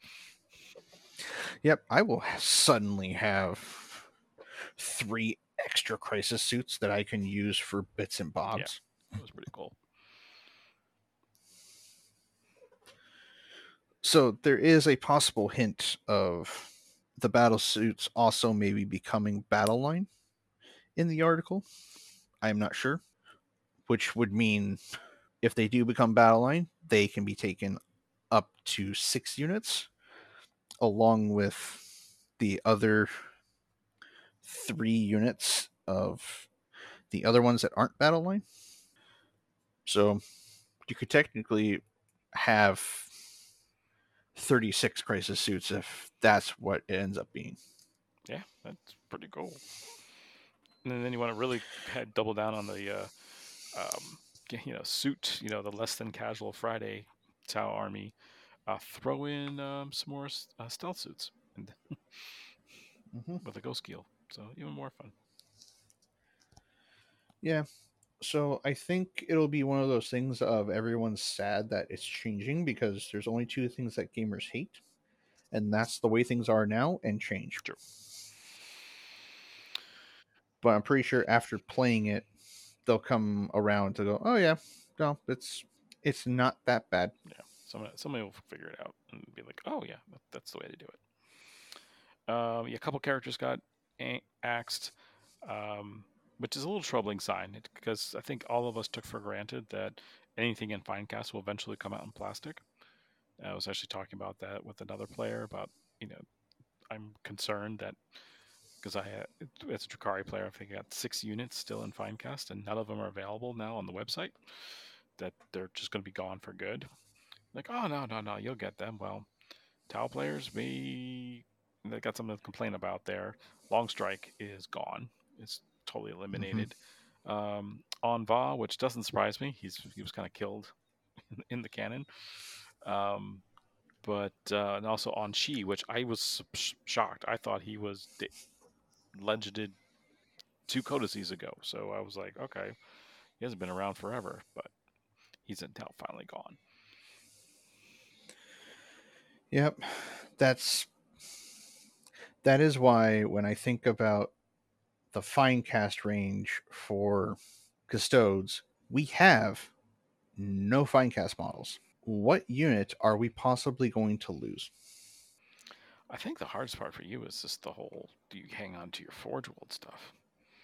Yep, I will suddenly have three extra crisis suits that I can use for bits and bobs. Yeah, that was pretty cool. So there is a possible hint of the battle suits also maybe becoming battle line in the article. I'm not sure, which would mean if they do become battle line, they can be taken up to six units, along with the other three units of the other ones that aren't battle line. So you could technically have thirty-six crisis suits if that's what it ends up being. Yeah, that's pretty cool. And then you want to really double down on the, uh, um, you know, suit, you know, the less than casual Friday Tau army. Uh, throw in um, some more uh, stealth suits and mm-hmm. with a ghost keel, so even more fun. Yeah, so I think it'll be one of those things of everyone's sad that it's changing, because there's only two things that gamers hate, and that's the way things are now and change. True. But I'm pretty sure after playing it, they'll come around to go, oh yeah, no, it's it's not that bad. Yeah, somebody somebody will figure it out and be like, oh yeah, that, that's the way to do it. Um, yeah, a couple characters got axed, um, which is a little troubling sign, because I think all of us took for granted that anything in Finecast will eventually come out in plastic. I was actually talking about that with another player about, you know, I'm concerned that because I, as a Drukhari player, I think I got six units still in Finecast, and none of them are available now on the website, that they're just going to be gone for good. Like, oh, no, no, no, you'll get them. Well, Tau players, we they got something to complain about there. Long Strike is gone. is totally Mm-hmm. eliminated. Um, on Va, which doesn't surprise me, he's he was kind of killed in the canon. Um, but uh, and also on Shi, which I was sh- shocked. I thought he was de- legended two codices ago, so I was like, okay, he hasn't been around forever, but he's now finally gone. Yep. That's that is why when I think about the fine cast range for custodes, we have no fine cast models. What unit are we possibly going to lose? I think the hardest part for you is just the whole do you hang on to your Forge World stuff?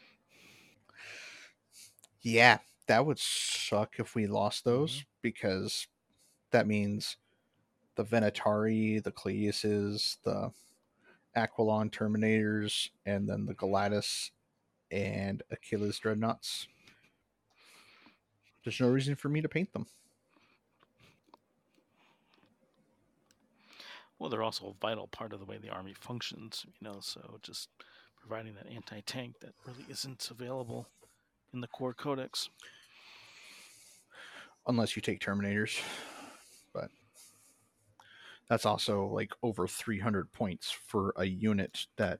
Yeah, that would suck if we lost Mm-hmm. those because that means the Venatari, the Cleiuses, the Aquilon Terminators, and then the Galatis and Achilles Dreadnoughts. There's no reason for me to paint them. Well, they're also a vital part of the way the army functions, you know, so just providing that anti tank that really isn't available in the core codex. Unless you take Terminators. But that's also like over three hundred points for a unit that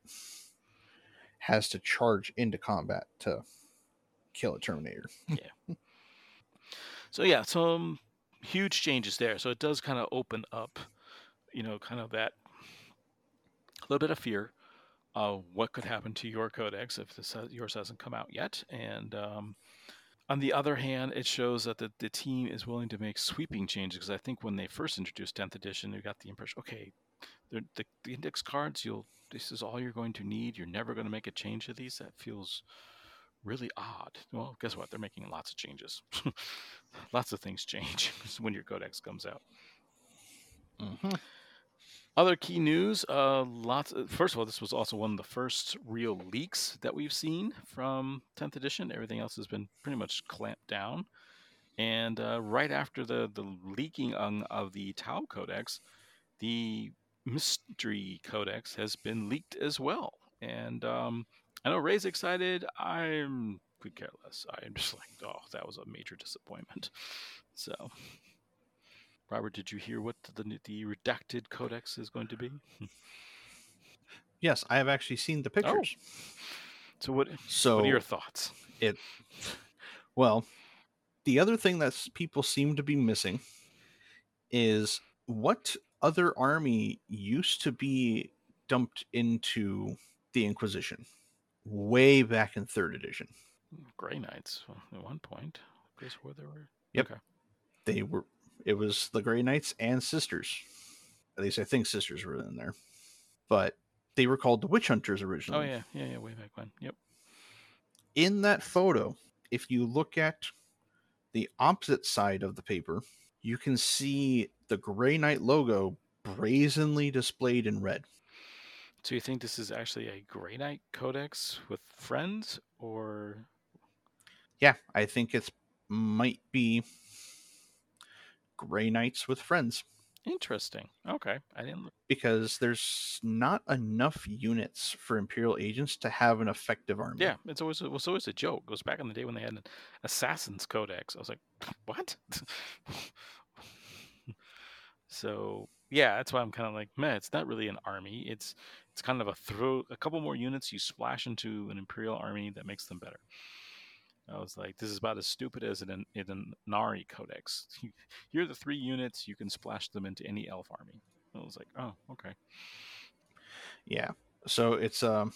has to charge into combat to kill a Terminator. Yeah. So, yeah, some huge changes there. So it does kind of open up, you know, kind of that little bit of fear of what could happen to your codex if this has, yours hasn't come out yet. And um, on the other hand, it shows that the, the team is willing to make sweeping changes because I think when they first introduced tenth edition, you got the impression, okay, the, the, the index cards, you'll this is all you're going to need. You're never going to make a change to these. That feels really odd. Well, guess what? They're making lots of changes. Lots of things change when your codex comes out. Mm-hmm. Other key news, uh, lots. Of, first of all, this was also one of the first real leaks that we've seen from tenth edition. Everything else has been pretty much clamped down. And uh, right after the the leaking on, of the Tau Codex, the Mystery Codex has been leaked as well. And um, I know Ray's excited. I'm could care less. I'm just like, oh, that was a major disappointment. So, Robert, did you hear what the the redacted codex is going to be? Yes, I have actually seen the Oh, pictures. so what? What are your So thoughts? it, well, the other thing that people seem to be missing is what other army used to be dumped into the Inquisition way back in third edition. Grey Knights at one point. Guess where they were. Yep, Okay. they were. It was the Grey Knights and Sisters. At least I think Sisters were in there, but they were called the Witch Hunters Oh originally. yeah, yeah, yeah. Way back when. Yep. In that photo, if you look at the opposite side of the paper, you can see the Grey Knight logo brazenly displayed in red. So you think this is actually a Grey Knight Codex with friends, or Yeah, I think it's might be Grey Knights with friends interesting? Okay, I didn't. because there's not enough units for Imperial agents to have an effective army. Yeah, it's always it was always a joke. It was back in the day when they had an Assassin's Codex. I was like, what? So yeah, that's why I'm kind of like, man, it's not really an army. It's it's kind of a throw a couple more units you splash into an Imperial army that makes them better. I was like, this is about as stupid as an an Nari Codex. Here are the three units you can splash them into any elf army. I was like, oh, okay. Yeah. So it's um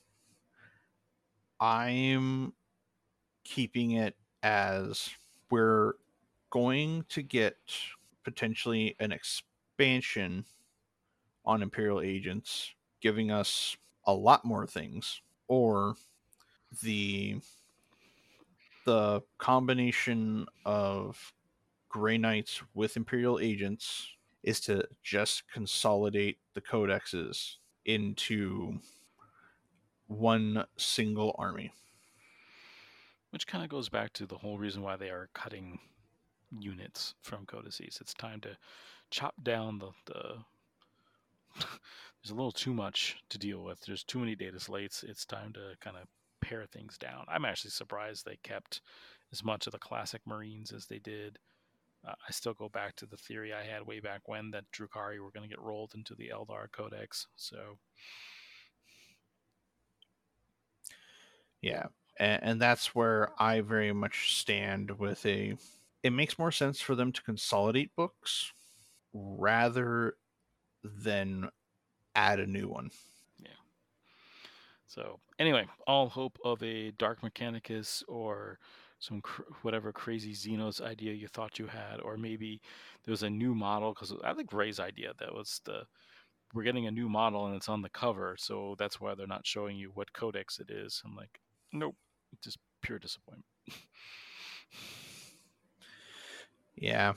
I'm keeping it as we're going to get potentially an expansion on Imperial agents, giving us a lot more things, or the the combination of Grey Knights with Imperial agents is to just consolidate the codexes into one single army. Which kind of goes back to the whole reason why they are cutting units from codices. It's time to chop down the the. There's a little too much to deal with. There's too many data slates. It's time to kind of pare things down. I'm actually surprised they kept as much of the classic Marines as they did. Uh, I still go back to the theory I had way back when that Drukhari were going to get rolled into the Eldar Codex. So, yeah, and, and that's where I very much stand with a. It makes more sense for them to consolidate books rather than add a new one. yeah. So anyway, all hope of a Dark Mechanicus or some cr- whatever crazy Xenos idea you thought you had, or maybe there was a new model, because I think Ray's idea that was the we're getting a new model and it's on the cover, so that's why they're not showing you what codex it is. I'm like, nope, just pure disappointment. Yeah,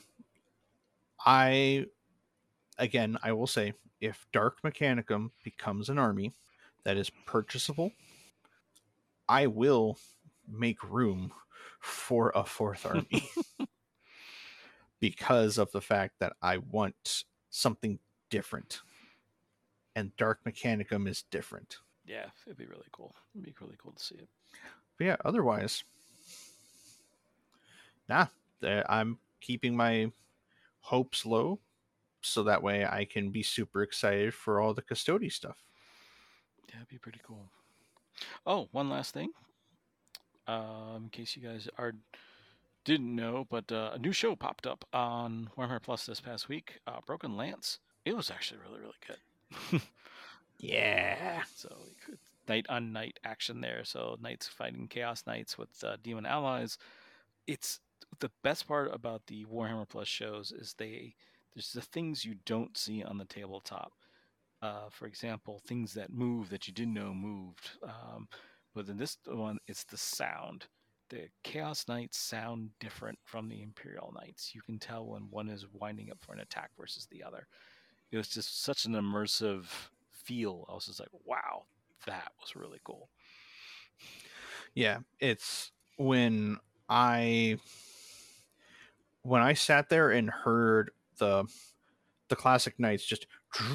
I again I will say if Dark Mechanicum becomes an army that is purchasable, I will make room for a fourth army because of the fact that I want something different. And Dark Mechanicum is different. Yeah, it'd be really cool. It'd be really cool to see it. But yeah, otherwise, nah, I'm keeping my hopes low so that way I can be super excited for all the Custody stuff. Yeah, it'd be pretty cool. Oh, one last thing. Um, in case you guys are didn't know, but uh, a new show popped up on Warhammer Plus this past week. Uh, Broken Lance. It was actually really, really good. Yeah. So night on night action there. So knights fighting Chaos Knights with uh, demon allies. It's the best part about the Warhammer Plus shows is they there's the things you don't see on the tabletop. Uh, for example, things that move that you didn't know moved. Um, but in this one, it's the sound. The Chaos Knights sound different from the Imperial Knights. You can tell when one is winding up for an attack versus the other. It was just such an immersive feel. I was just like, wow, that was really cool. Yeah, it's when I when I sat there and heard the the classic knights just I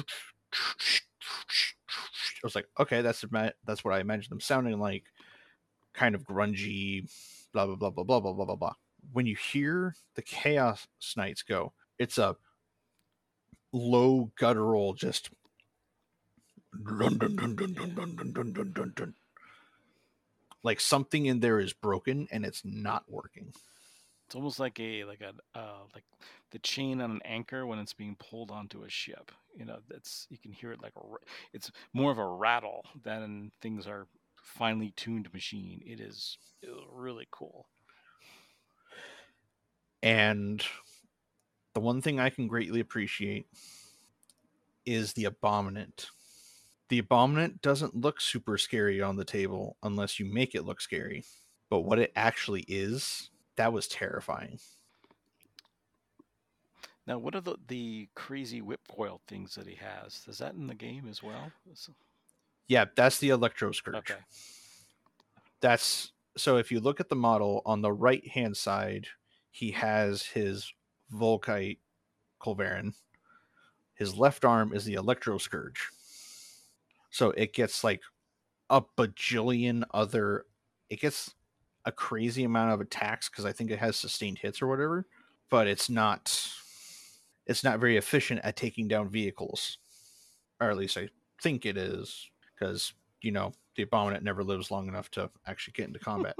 was like, okay, that's that's what I imagined them sounding like, kind of grungy, blah blah blah blah blah blah blah blah blah. When you hear the Chaos Knights go, it's a low guttural, just dun, dun, dun, dun, dun, dun, dun, dun, dun, dun, dun. Like something in there is broken and it's not working. It's almost like a like a uh, like the chain on an anchor when it's being pulled onto a ship. You know, that's you can hear it like a. It's more of a rattle than things are finely tuned machine. It is, it is really cool. And the one thing I can greatly appreciate is the Abominant. The Abominant doesn't look super scary on the table unless you make it look scary. But what it actually is, that was terrifying. Now, what are the, the crazy whip coil things that he has? Is that in the game as well? Yeah, that's the Electro Scourge. Okay. That's so if you look at the model on the right hand side, he has his Volkite Culverin. His left arm is the Electro Scourge. So it gets like a bajillion other. It gets a crazy amount of attacks because I think it has sustained hits or whatever, but it's not. It's not very efficient at taking down vehicles, or at least I think it is, because you know the Abominant never lives long enough to actually get into combat.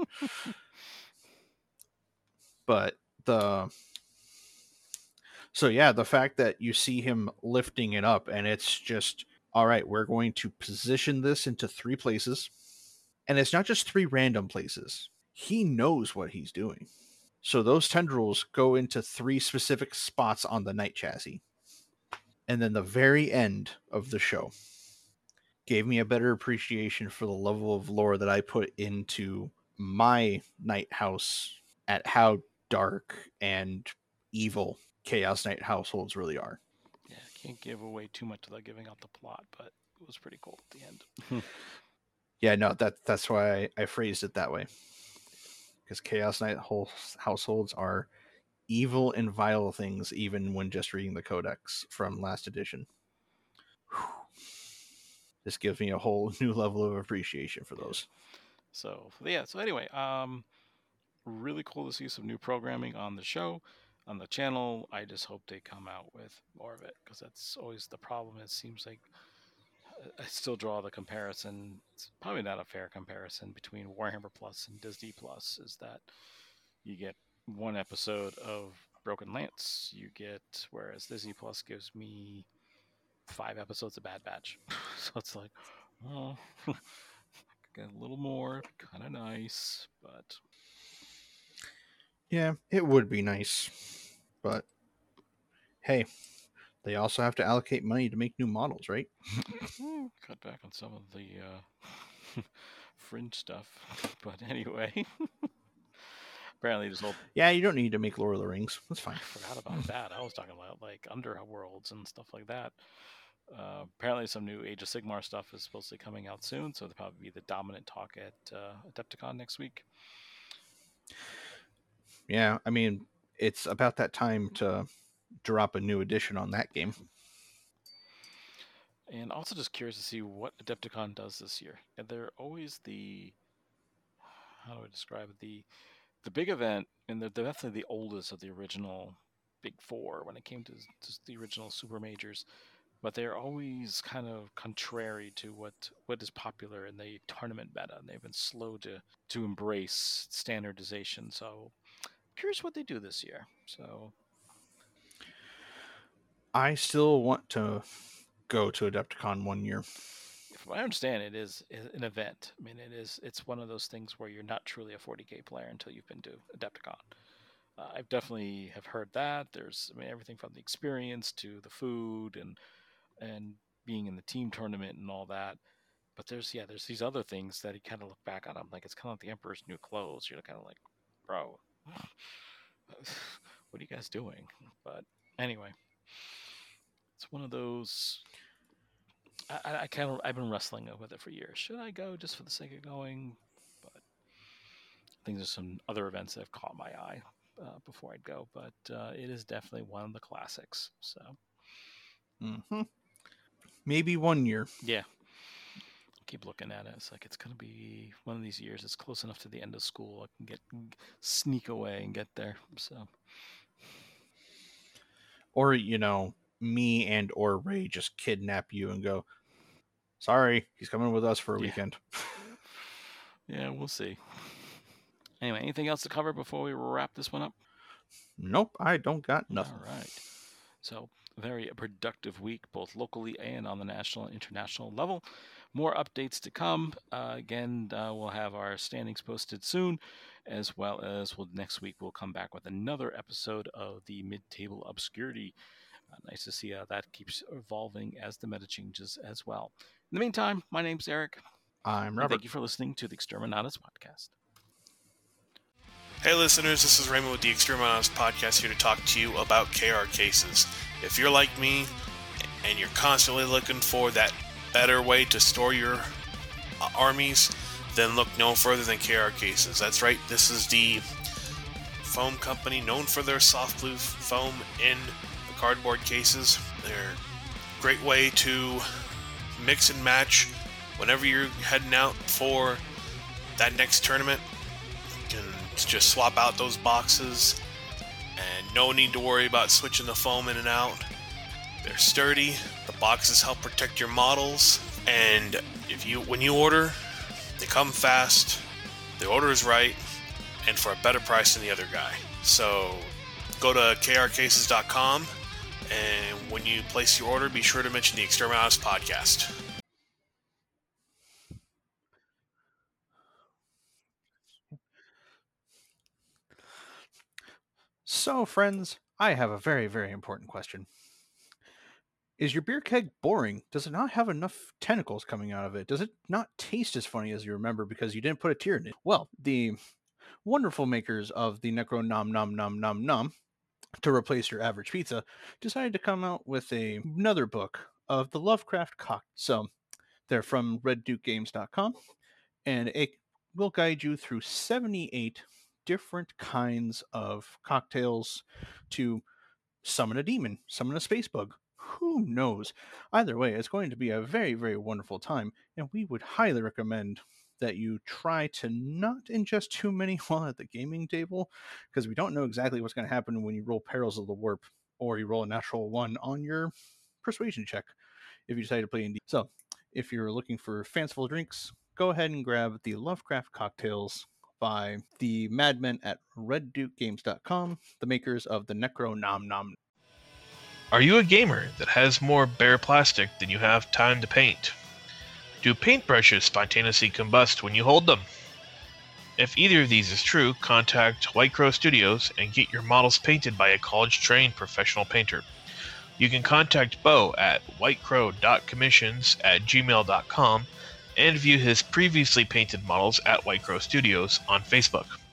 But the so yeah, the fact that you see him lifting it up and it's just all right, we're going to position this into three places. And it's not just three random places. He knows what he's doing. So those tendrils go into three specific spots on the knight chassis. And then the very end of the show gave me a better appreciation for the level of lore that I put into my knight house at how dark and evil Chaos Knight households really are. Yeah, can't give away too much without giving out the plot, but it was pretty cool at the end. Yeah, no, that that's why I, I phrased it that way. Because Chaos Knight households are evil and vile things, even when just reading the Codex from last edition. Whew. This gives me a whole new level of appreciation for those. So yeah. So anyway, um, really cool to see some new programming on the show, on the channel. I just hope they come out with more of it because that's always the problem. It seems like I still draw the comparison. It's probably not a fair comparison between Warhammer Plus and Disney Plus. Is that you get one episode of Broken Lance, you get whereas Disney Plus gives me five episodes of Bad Batch. So it's like, oh, get a little more, kind of nice, but Yeah, it would be nice, but hey, they also have to allocate money to make new models, right? hmm, cut back on some of the uh, fringe stuff. But anyway, apparently this whole Yeah, you don't need to make Lord of the Rings. That's I fine. forgot about that. I was talking about like Underworlds and stuff like that. Uh, apparently, some new Age of Sigmar stuff is supposed to be coming out soon, so there'll probably be the dominant talk at uh, Adepticon next week. Yeah, I mean, it's about that time to drop a new edition on that game. And also just curious to see what Adepticon does this year. And they're always the how do I describe it? The the big event, and they're definitely the oldest of the original big four when it came to just the original super majors. But they're always kind of contrary to what what is popular in the tournament meta, and they've been slow to to embrace standardization. So curious what they do this year. So I still want to go to Adepticon one year. from what I understand, it is an event. I mean, it is it's one of those things where you're not truly a forty K player until you've been to Adepticon. Uh, I've definitely have heard that. There's I mean everything from the experience to the food and and being in the team tournament and all that. But there's yeah, there's these other things that you kind of look back on. I'm like it's kind of like the Emperor's New Clothes. You're kind of like, bro, what are you guys doing? But anyway, it's one of those. I, I kind of I've been wrestling with it for years. Should I go just for the sake of going? But I think there's some other events that have caught my eye uh, before I'd go. But uh, it is definitely one of the classics. So Mm-hmm. Maybe one year. yeah, keep looking at it. It's like it's gonna be one of these years. It's close enough to the end of school. I can get sneak away and get there. So Or, you know, me and or Ray just kidnap you and go, sorry, he's coming with us for a yeah, weekend. yeah, we'll see. Anyway, anything else to cover before we wrap this one up? Nope, I don't got nothing. All right. So, very productive week, both locally and on the national and international level. More updates to come. Uh, again, uh, we'll have our standings posted soon, as well as we'll, next week we'll come back with another episode of the Mid-Table Obscurity. Uh, nice to see how that keeps evolving as the meta changes as well. In the meantime, my name's Eric. I'm And Robert. thank you for listening to the Exterminatus Podcast. Hey listeners, this is Raymond with the Exterminatus Podcast here to talk to you about K R cases. If you're like me and you're constantly looking for that better way to store your uh, armies, then look no further than K R cases. That's right, this is the foam company known for their soft blue foam in the cardboard cases. They're a great way to mix and match whenever you're heading out for that next tournament. You can just swap out those boxes and no need to worry about switching the foam in and out. They're sturdy, the boxes help protect your models, and if you when you order, they come fast, the order is right, and for a better price than the other guy. So go to K R cases dot com, and when you place your order, be sure to mention the Exterminatus Podcast. So, friends, I have a very, very important question. Is your beer keg boring? Does it not have enough tentacles coming out of it? Does it not taste as funny as you remember because you didn't put a tear in it? Well, the wonderful makers of the Necro Nom Nom Nom Nom Nom, to replace your average pizza, decided to come out with a, another book of the Lovecraft cocktail. So they're from red duke games dot com, and it will guide you through seventy-eight different kinds of cocktails to summon a demon, summon a space bug. Who knows? Either way, it's going to be a very, very wonderful time, and we would highly recommend that you try to not ingest too many while at the gaming table, because we don't know exactly what's going to happen when you roll Perils of the Warp or you roll a natural one on your persuasion check if you decide to play in D. So if you're looking for fanciful drinks, go ahead and grab the Lovecraft Cocktails by the madmen at red duke games dot com, the makers of the Necro Nom Nom. Are you a gamer that has more bare plastic than you have time to paint? Do paintbrushes spontaneously combust when you hold them? If either of these is true, contact White Crow Studios and get your models painted by a college-trained professional painter. You can contact Bo at whitecrow dot commissions at gmail dot com and view his previously painted models at White Crow Studios on Facebook.